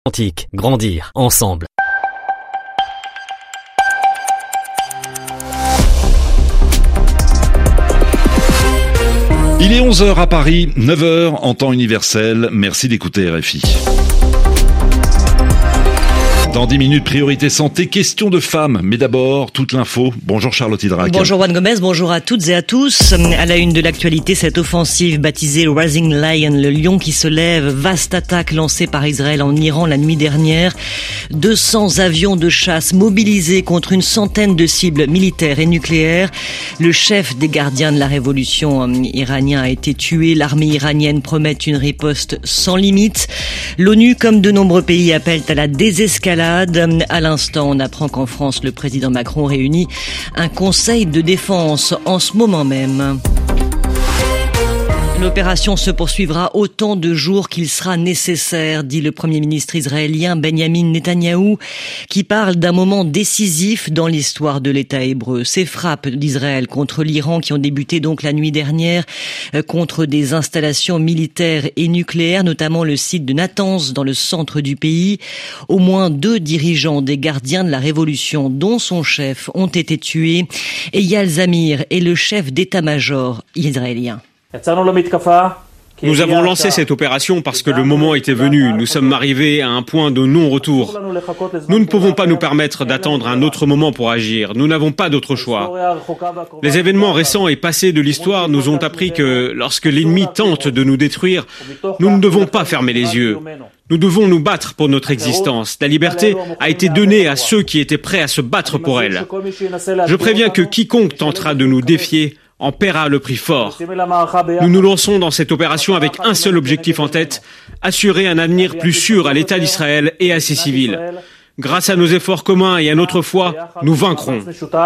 Atlantique, grandir ensemble. Il est 11h à Paris, 9h en temps universel. Merci d'écouter RFI. Dans 10 minutes, priorité santé, question de femmes. Mais d'abord, toute l'info. Bonjour Charlotte Hydrac. Bonjour Juan Gomez, bonjour à toutes et à tous. À la une de l'actualité, cette offensive baptisée Rising Lion, le lion qui se lève. Vaste attaque lancée par Israël en Iran la nuit dernière. 200 avions de chasse mobilisés contre une centaine de cibles militaires et nucléaires. Le chef des gardiens de la révolution iranien a été tué. L'armée iranienne promet une riposte sans limite. L'ONU, comme de nombreux pays, appellent à la désescalade. À l'instant, on apprend qu'en France, le président Macron réunit un conseil de défense en ce moment même. L'opération se poursuivra autant de jours qu'il sera nécessaire, dit le Premier ministre israélien Benjamin Netanyahou, qui parle d'un moment décisif dans l'histoire de l'État hébreu. Ces frappes d'Israël contre l'Iran qui ont débuté donc la nuit dernière contre des installations militaires et nucléaires, notamment le site de Natanz dans le centre du pays. Au moins 2 dirigeants des gardiens de la révolution, dont son chef, ont été tués. Eyal Zamir est le chef d'état-major israélien. Nous avons lancé cette opération parce que le moment était venu. Nous sommes arrivés à un point de non-retour. Nous ne pouvons pas nous permettre d'attendre un autre moment pour agir. Nous n'avons pas d'autre choix. Les événements récents et passés de l'histoire nous ont appris que lorsque l'ennemi tente de nous détruire, nous ne devons pas fermer les yeux. Nous devons nous battre pour notre existence. La liberté a été donnée à ceux qui étaient prêts à se battre pour elle. Je préviens que quiconque tentera de nous défier en paiera le prix fort. Nous nous lançons dans cette opération avec un seul objectif en tête, assurer un avenir plus sûr à l'État d'Israël et à ses civils. Grâce à nos efforts communs et à notre foi, nous vaincrons.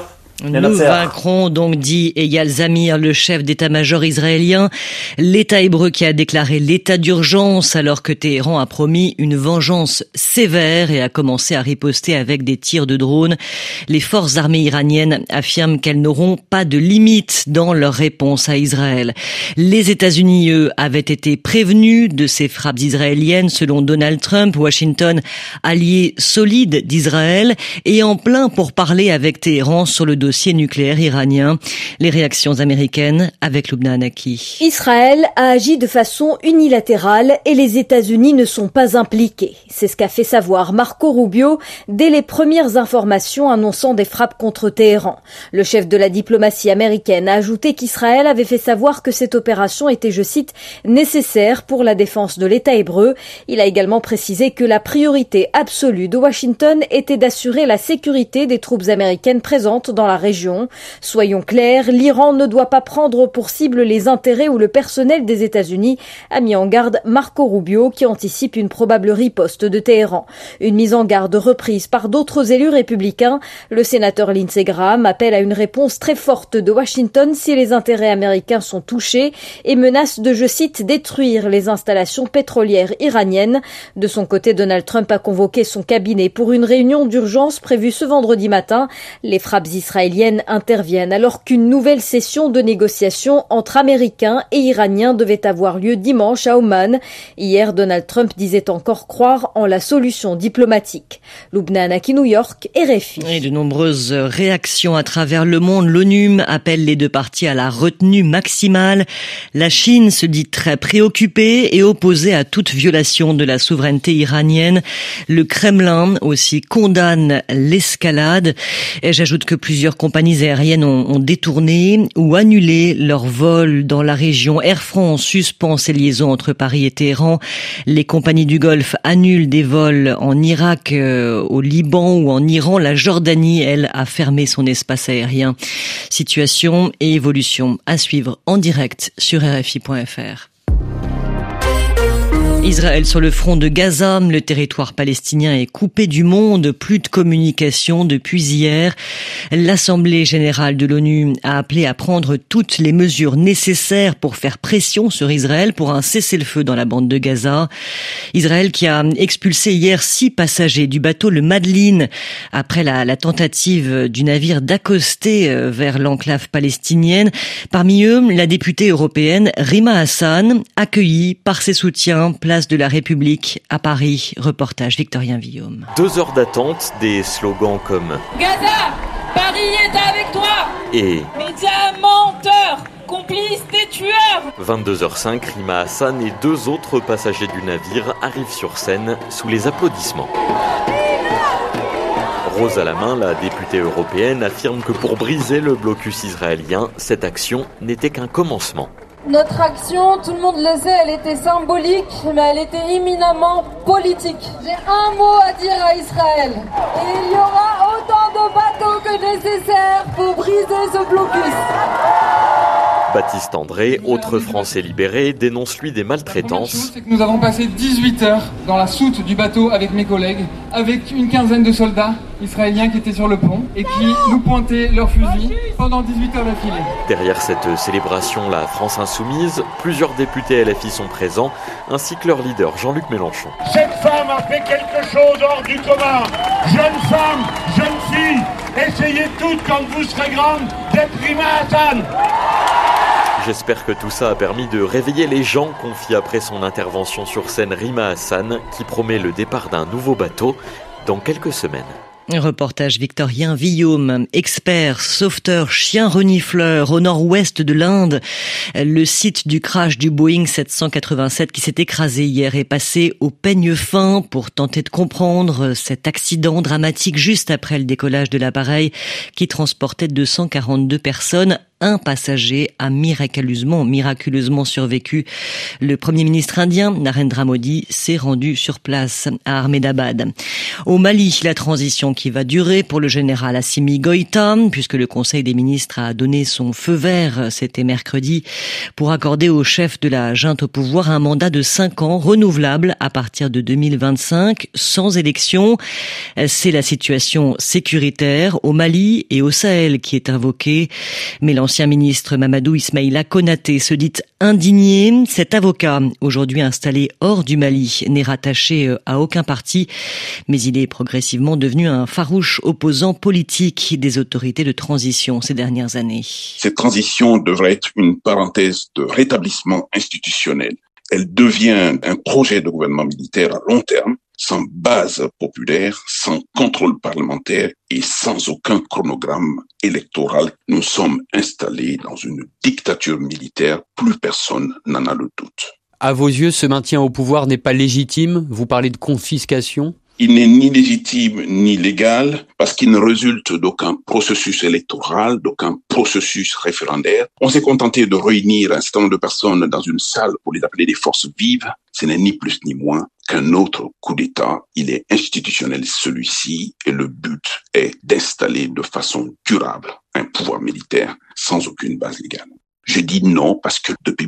Nous vaincrons, donc, dit Eyal Zamir, le chef d'état-major israélien. L'État hébreu qui a déclaré l'état d'urgence alors que Téhéran a promis une vengeance sévère et a commencé à riposter avec des tirs de drones. Les forces armées iraniennes affirment qu'elles n'auront pas de limite dans leur réponse à Israël. Les États-Unis, eux, avaient été prévenus de ces frappes israéliennes. Selon Donald Trump, Washington, allié solide d'Israël et en plein pour parler avec Téhéran sur le dossier nucléaire iranien. Les réactions américaines avec Lubna Hanaki. Israël a agi de façon unilatérale et les États-Unis ne sont pas impliqués. C'est ce qu'a fait savoir Marco Rubio dès les premières informations annonçant des frappes contre Téhéran. Le chef de la diplomatie américaine a ajouté qu'Israël avait fait savoir que cette opération était, je cite, nécessaire pour la défense de l'État hébreu. Il a également précisé que la priorité absolue de Washington était d'assurer la sécurité des troupes américaines présentes dans la région. Soyons clairs, l'Iran ne doit pas prendre pour cible les intérêts ou le personnel des États-Unis, a mis en garde Marco Rubio qui anticipe une probable riposte de Téhéran. Une mise en garde reprise par d'autres élus républicains. Le sénateur Lindsey Graham appelle à une réponse très forte de Washington si les intérêts américains sont touchés et menace de, je cite, détruire les installations pétrolières iraniennes. De son côté, Donald Trump a convoqué son cabinet pour une réunion d'urgence prévue ce vendredi matin. Les frappes israéliennes interviennent alors qu'une nouvelle session de négociations entre Américains et Iraniens devait avoir lieu dimanche à Oman. Hier, Donald Trump disait encore croire en la solution diplomatique. Lubna Hanaki, New York, RFI. Et de nombreuses réactions à travers le monde. L'ONU appelle les 2 parties à la retenue maximale. La Chine se dit très préoccupée et opposée à toute violation de la souveraineté iranienne. Le Kremlin aussi condamne l'escalade. Et j'ajoute que plusieurs compagnies aériennes ont détourné ou annulé leurs vols dans la région. Air France suspend ses liaisons entre Paris et Téhéran. Les compagnies du Golfe annulent des vols en Irak, au Liban ou en Iran. La Jordanie, elle, a fermé son espace aérien. Situation et évolution à suivre en direct sur RFI.fr. Israël sur le front de Gaza, le territoire palestinien est coupé du monde, plus de communication depuis hier. L'Assemblée générale de l'ONU a appelé à prendre toutes les mesures nécessaires pour faire pression sur Israël pour un cessez-le-feu dans la bande de Gaza. Israël qui a expulsé hier 6 passagers du bateau le Madeleine après la tentative du navire d'accoster vers l'enclave palestinienne. Parmi eux, la députée européenne Rima Hassan, accueillie par ses soutiens place place de la République à Paris. Reportage Victorien Villaume. 2 heures d'attente, des slogans comme Gaza, Paris est avec toi et médias menteurs, complices des tueurs. 22h05, Rima Hassan et 2 autres passagers du navire arrivent sur scène sous les applaudissements. Rose à la main, la députée européenne affirme que pour briser le blocus israélien, cette action n'était qu'un commencement. Notre action, tout le monde le sait, elle était symbolique, mais elle était éminemment politique. J'ai un mot à dire à Israël. Et il y aura autant de bateaux que nécessaire pour briser ce blocus. Baptiste André, autre Français libéré, dénonce lui des maltraitances. La première chose, c'est que nous avons passé 18 heures dans la soute du bateau avec mes collègues, avec une quinzaine de soldats israéliens qui étaient sur le pont et qui nous pointaient leurs fusils pendant 18 heures d'affilée. Derrière cette célébration, la France insoumise, plusieurs députés LFI sont présents, ainsi que leur leader Jean-Luc Mélenchon. Cette femme a fait quelque chose hors du commun. Jeune femme, jeune fille, essayez toutes quand vous serez grande d'être Rima Hassan. J'espère que tout ça a permis de réveiller les gens, confie après son intervention sur scène Rima Hassan, qui promet le départ d'un nouveau bateau dans quelques semaines. Reportage Victorien Villaume, expert, sauveteur, chien renifleur au nord-ouest de l'Inde. Le site du crash du Boeing 787 qui s'est écrasé hier est passé au peigne fin pour tenter de comprendre cet accident dramatique juste après le décollage de l'appareil qui transportait 242 personnes. Un passager a miraculeusement survécu. Le Premier ministre indien, Narendra Modi, s'est rendu sur place à Ahmedabad. Au Mali, la transition qui va durer pour le général Assimi Goïta, puisque le Conseil des ministres a donné son feu vert, c'était mercredi, pour accorder au chef de la junte au pouvoir un mandat de 5 ans renouvelable à partir de 2025, sans élection. C'est la situation sécuritaire au Mali et au Sahel qui est invoquée. Mais l'ancien ministre Mamadou Ismaïla Konaté se dit indigné. Cet avocat, aujourd'hui installé hors du Mali, n'est rattaché à aucun parti, mais il est progressivement devenu un farouche opposant politique des autorités de transition ces dernières années. Cette transition devrait être une parenthèse de rétablissement institutionnel. Elle devient un projet de gouvernement militaire à long terme, sans base populaire, sans contrôle parlementaire et sans aucun chronogramme électoral. Nous sommes installés dans une dictature militaire, plus personne n'en a le doute. À vos yeux, ce maintien au pouvoir n'est pas légitime? Vous parlez de confiscation? Il n'est ni légitime ni légal parce qu'il ne résulte d'aucun processus électoral, d'aucun processus référendaire. On s'est contenté de réunir un certain nombre de personnes dans une salle pour les appeler des forces vives. Ce n'est ni plus ni moins qu'un autre coup d'État. Il est institutionnel celui-ci et le but est d'installer de façon durable un pouvoir militaire sans aucune base légale. Je dis non parce que depuis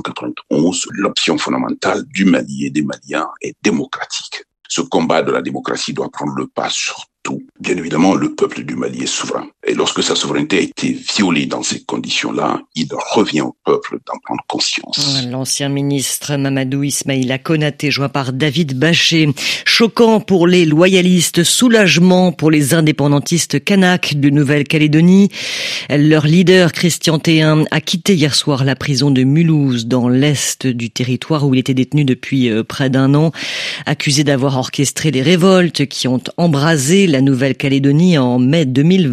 1991, l'option fondamentale du Mali et des Maliens est démocratique. Ce combat de la démocratie doit prendre le pas sur tout. Bien évidemment, le peuple du Mali est souverain. Et lorsque sa souveraineté a été violée dans ces conditions-là, il revient au peuple d'en prendre conscience. L'ancien ministre Mamadou Ismaïla Konaté, joint par David Baché. Choquant pour les loyalistes, soulagement pour les indépendantistes kanaks de Nouvelle-Calédonie. Leur leader, Christian Théin, a quitté hier soir la prison de Mulhouse, dans l'est du territoire où il était détenu depuis près d'1 an, accusé d'avoir orchestré des révoltes qui ont embrasé la Nouvelle-Calédonie en mai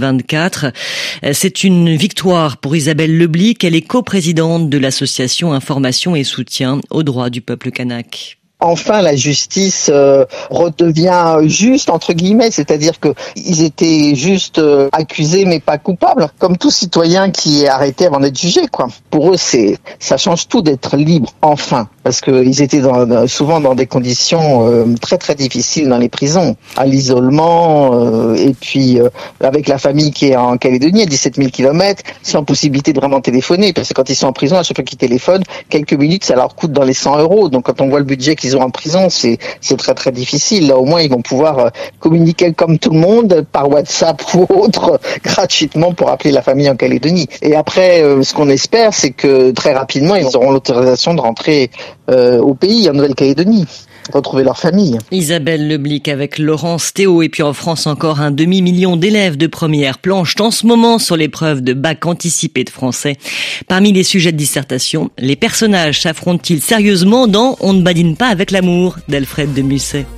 2024. C'est une victoire pour Isabelle Leblic. Elle est coprésidente de l'association Information et Soutien aux droits du peuple kanak. Enfin, la justice redevient juste, entre guillemets, c'est-à-dire que ils étaient juste accusés mais pas coupables, comme tout citoyen qui est arrêté avant d'être jugé, quoi. Pour eux, ça change tout d'être libre, enfin, parce que ils étaient souvent dans des conditions très très difficiles dans les prisons, à l'isolement, et puis avec la famille qui est en Calédonie, à 17 000 kilomètres, sans possibilité de vraiment téléphoner, parce que quand ils sont en prison, à chaque fois qu'ils téléphonent, quelques minutes, ça leur coûte dans les 100 €. Donc quand on voit le budget qu'ils ont en prison, c'est très très difficile. Là, au moins, ils vont pouvoir communiquer comme tout le monde par WhatsApp ou autre gratuitement pour appeler la famille en Calédonie. Et après, ce qu'on espère, c'est que très rapidement, ils auront l'autorisation de rentrer au pays, en Nouvelle-Calédonie. retrouver leur famille. Isabelle Leblic avec Laurence Théo. Et puis en France, encore un demi-million d'élèves de première planchent en ce moment sur l'épreuve de bac anticipé de français. Parmi les sujets de dissertation, les personnages s'affrontent-ils sérieusement dans On ne badine pas avec l'amour d'Alfred de Musset?